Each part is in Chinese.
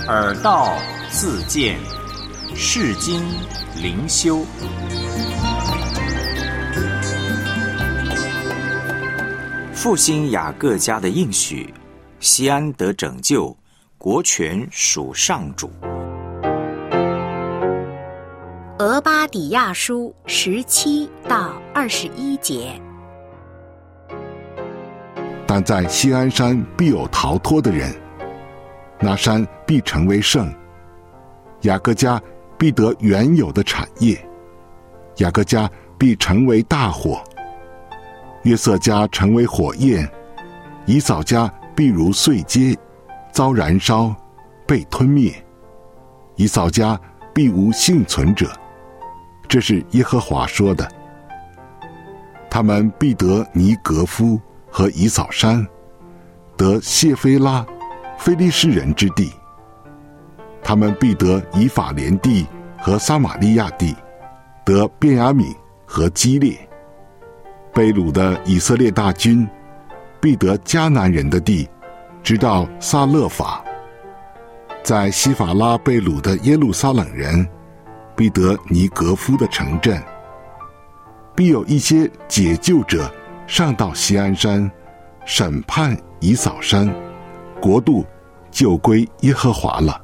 耳道自见，世经灵修。复兴雅各家的应许，西安得拯救，国权属上主。 俄巴底亚书17到21节。 但在锡安山必有逃脱的人，那山必成为圣，雅各家必得原有的产业，雅各家必成为大火，约瑟家成为火焰，以扫家必如碎秸，遭燃烧，被吞灭，以扫家必无幸存者。这是耶和华说的。他们必得尼格夫和以扫山，得谢菲拉非利士人之地，他们必得以法莲地和撒玛利亚地，得便雅悯和基列。被掳的以色列大军必得迦南人的地，直到撒勒法。在西法拉被掳的耶路撒冷人必得尼格夫的城镇。必有一些解救者上到锡安山，审判以扫山，国度就归耶和华了。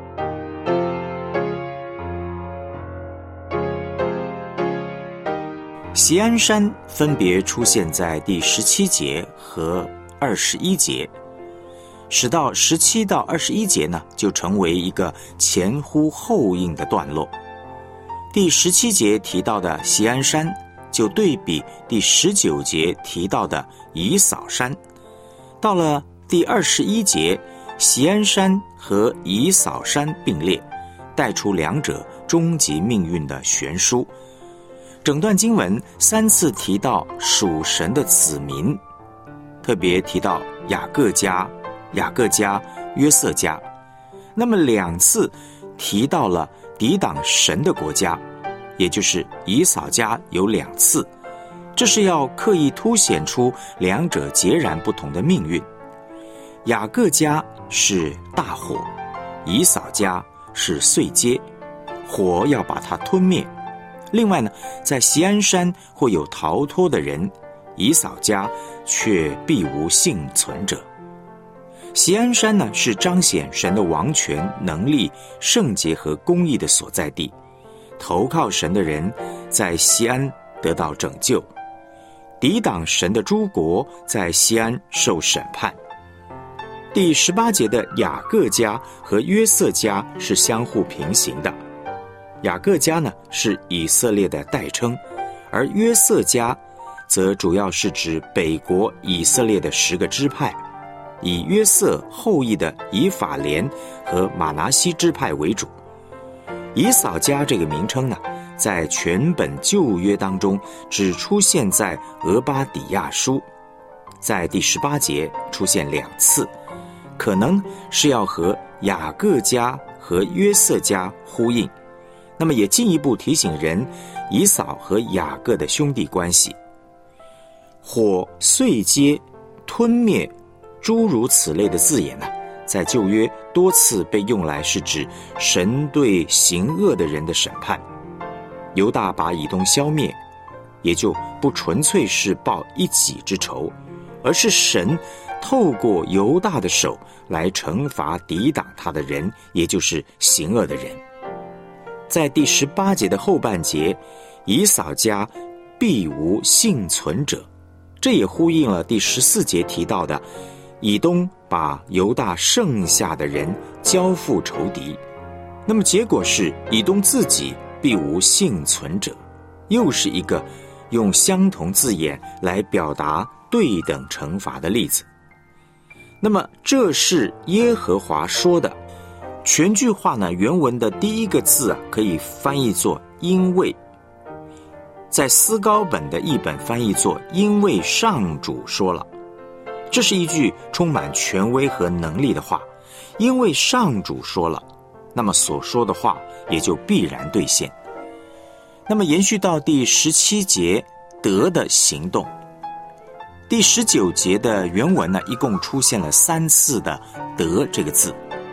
锡安山分别出现在第17节和21节，使到17到21节呢，就成为一个前呼后应的段落。第17节提到的锡安山，就对比第19节提到的以扫山。到了第21节，锡安山和以扫山并列，带出两者终极命运的悬殊。整段经文3次提到属神的子民，特别提到雅各家、约瑟家，那么2次提到了抵挡神的国家，也就是以扫家有2次，这是要刻意凸显出两者截然不同的命运。雅各家是大火，以扫家是碎秸，火要把它吞灭。另外呢，在锡安山会有逃脱的人，以扫家却必无幸存者。锡安山呢，是彰显神的王权、能力、圣洁和公义的所在地，投靠神的人在锡安得到拯救，抵挡神的诸国在锡安受审判。第18节的雅各家和约瑟家是相互平行的。雅各家呢，是以色列的代称，而约瑟家则主要是指北国以色列的10个支派，以约瑟后裔的以法莲和玛拿西支派为主。以扫家这个名称呢，在全本旧约当中只出现在俄巴底亚书，在第18节出现2次，可能是要和雅各家和约瑟家呼应，那么也进一步提醒人以扫和雅各的兄弟关系。火、碎秸、吞灭诸如此类的字眼呢，在旧约多次被用来是指神对行恶的人的审判。犹大把以东消灭，也就不纯粹是报一己之仇，而是神透过犹大的手来惩罚抵挡他的人，也就是行恶的人。在第18节的后半节，以扫家必无幸存者，这也呼应了第14节提到的以东把犹大剩下的人交付仇敌。那么结果是以东自己必无幸存者，又是一个用相同字眼来表达对等惩罚的例子。那么这是耶和华说的。全句话呢，原文的第一个字可以翻译作因为，在思高本的译本翻译作因为上主说了。这是一句充满权威和能力的话，因为上主说了，那么所说的话也就必然兑现。那么延续到第17节得的行动，第19节的原文呢，一共出现了3次的得这个字。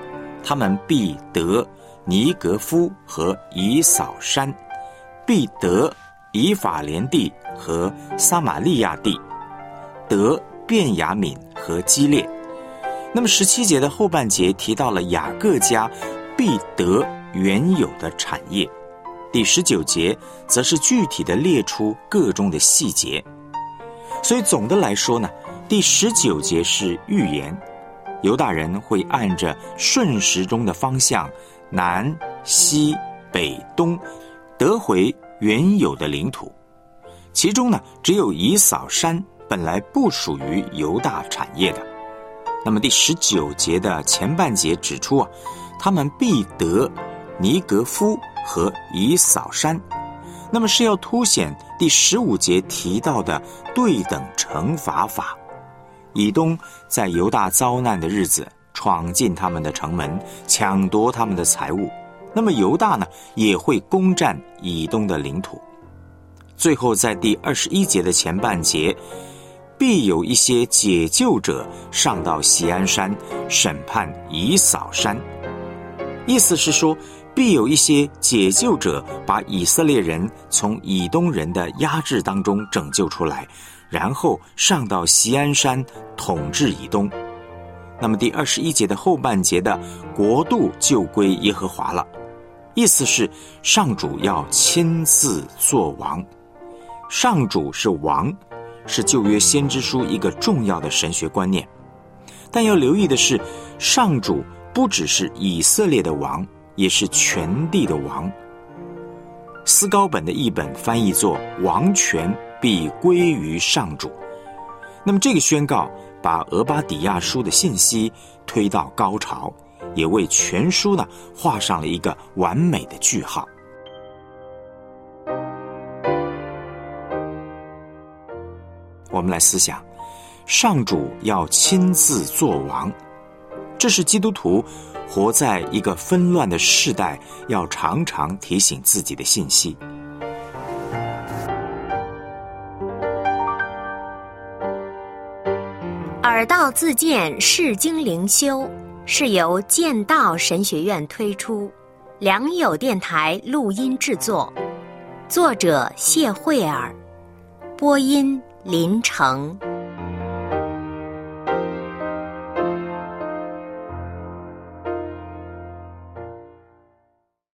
他们必得尼格夫和以扫山，必得以法莲地和撒玛利亚地，得便雅悯和基列。那么17节的后半节提到了雅各家必得原有的产业，第19节则是具体的列出个中的细节。所以总的来说呢，第19节是预言，犹大人会按着顺时钟的方向南西北东得回原有的领土，其中呢只有以扫山本来不属于犹大产业的。那么第19节的前半节指出他们必得尼格夫和以扫山，那么是要凸显第15节提到的对等惩罚法。以东在犹大遭难的日子闯进他们的城门，抢夺他们的财物，那么犹大呢也会攻占以东的领土。最后在第21节的前半节，必有一些解救者上到锡安山审判以扫山，意思是说必有一些解救者把以色列人从以东人的压制当中拯救出来，然后上到锡安山统治以东。那么第21节的后半节的国度就归耶和华了，意思是上主要亲自做王。上主是王，是旧约先知书一个重要的神学观念。但要留意的是，上主不只是以色列的王，也是全地的王。思高本的译本翻译作王权必归于上主。那么这个宣告把俄巴底亚书的信息推到高潮，也为全书呢画上了一个完美的句号。我们来思想，上主要亲自做王，这是基督徒活在一个纷乱的世代要常常提醒自己的信息。 耳道自荐释经灵修是由剑道神学院推出，良友电台录音制作，作者谢慧尔，播音林成。